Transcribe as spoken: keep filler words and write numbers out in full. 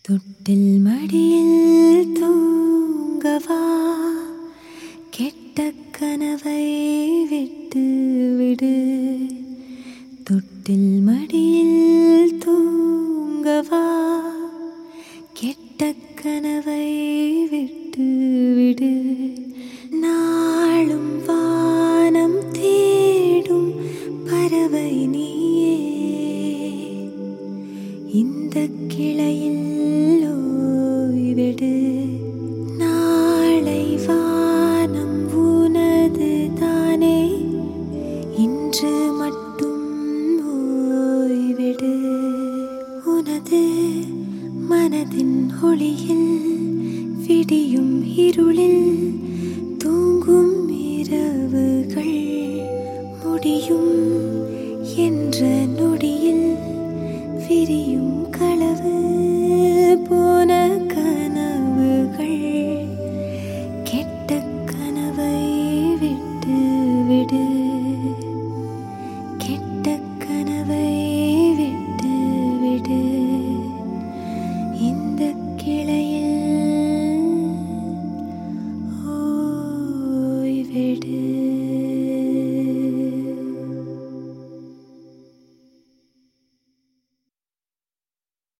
தொட்டில் மடியில் தூங்கவா, கெட்ட கனவை விட்டு விடு. தொட்டில் மடியில் தூங்கவா, கெட்ட கனவை விட்டு விடு. நாளும் வானம் தேடும் பறவை நீயே, இந்த கிளையில் ஓய்விடு. நாளை வானம் உனது தானே, இன்று மட்டும் ஓய்விடு. உனது மனதின் ஒளியில் விடியும் இருளில் தூங்கும் இரவுகள் முடியும் என்ற நொடியில் விரியும் களவு.